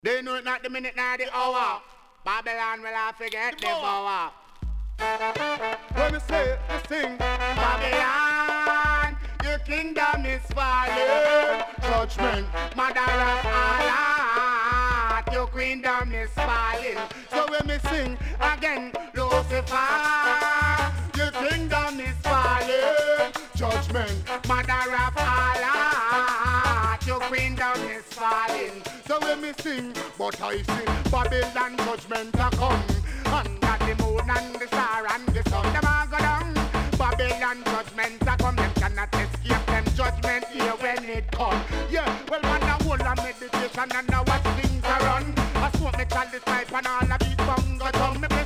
They know it not the minute nor the hour. Babylon will I forget the power. When we say this thing, Babylon, your kingdom is falling. Judgment, mother of all art, your kingdom is falling. So when we sing again, Lucifer, your kingdom is falling. Judgment, mother of all art, your kingdom is falling. So when we sing, but I sing, Babylon judgment a come. Under the moon and the star and the sun, them all go down. Babylon judgment a come. Them cannot escape them judgment here when it come. Yeah, well man a whole a meditation and a watch things a run. I smoke me chalice pipe and all a beat bongo drum. Me